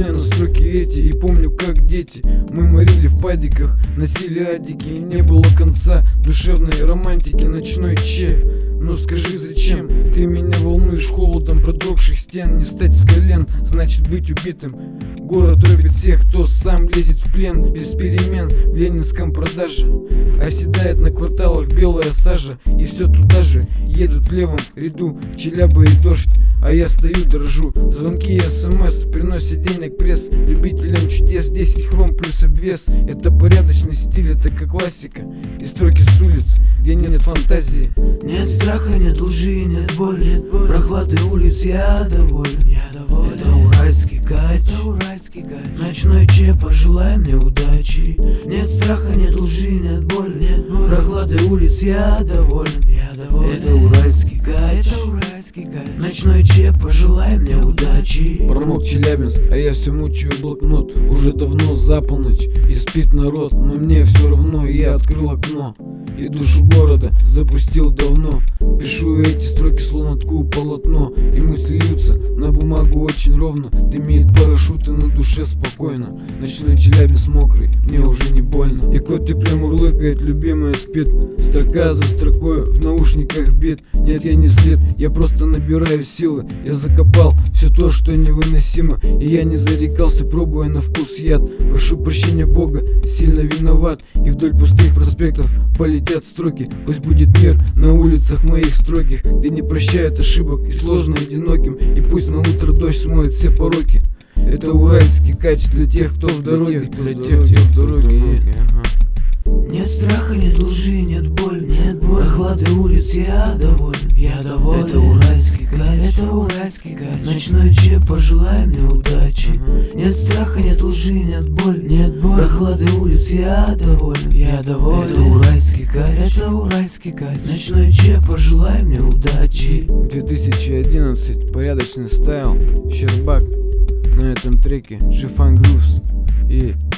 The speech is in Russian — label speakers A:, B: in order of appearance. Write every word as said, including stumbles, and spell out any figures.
A: вспоминаю строки эти и помню, как дети мы морили в падиках, носили адики, и не было конца душевной романтики. Ночной че, ну скажи, зачем ты меня волнуешь холодом продрогших стен? Не встать с колен, значит быть убитым. Город робит всех, кто сам лезет в плен. Без перемен в ленинском продаже оседает на кварталах белая сажа. И все туда же едут в левом ряду Челяба и Дождь, а я стою, дрожу. Звонки и смс приносят денег пресс. Любителям чудес десять хром плюс обвес. Это порядочный стиль, это как классика. И строки с улиц, где нет фантазии.
B: Нет страха, нет лжи, нет боли, нет боли. Прохлады улиц я доволен, я доволен. Это уральский кач, это уральский кач. Ночной че, пожелай мне удачи. Нет страха, нет лжи, нет боли, нет боли. Прохлады улиц я доволен, я доволен. Это уральский кач, это уральский кач. Ночной че, пожелай мне удачи.
A: Промок Челябинск, а я все мучаю блокнот. Уже давно за полночь и спит народ, но мне все равно, я открыл окно и душу города запустил давно. Пишу эти строки словно ткую полотно, и мысли льются на бумагу очень ровно. Дымит парашюты, на душе спокойно. Ночной Челябинск мокрый, мне уже не больно. И кот теплее мурлыкает, любимая спит. Строка за строкой, в наушниках бит. Нет, я не след, я просто набираю силы. Я закопал все то, что невыносимо, и я не зарекался, пробуя на вкус яд. Прошу прощения Бога, сильно виноват. И вдоль пустых проспектов полетят строки. Пусть будет мир на улицах моих строгих, где не прощают ошибок и сложно одиноким. И пусть на утро дождь смоет все пороки. Это уральский кач для тех, кто в дороге, для тех, кто в дороге.
B: Нет страха, нет лжи, нет боли, нет боли. Прохлады улиц я доволен, я доволен. Это уральский кач, это уральский кач. Ночной че, пожелай мне удачи. uh-huh. Нет страха, нет лжи, нет боли, нет боли. Прохлады улиц я доволен, я доволен. Это уральский кач, это уральский кач. Ночной че, пожелай мне удачи.
A: две тысячи одиннадцать, порядочный стайл, Щербак. На этом треке G-Funk Grooves и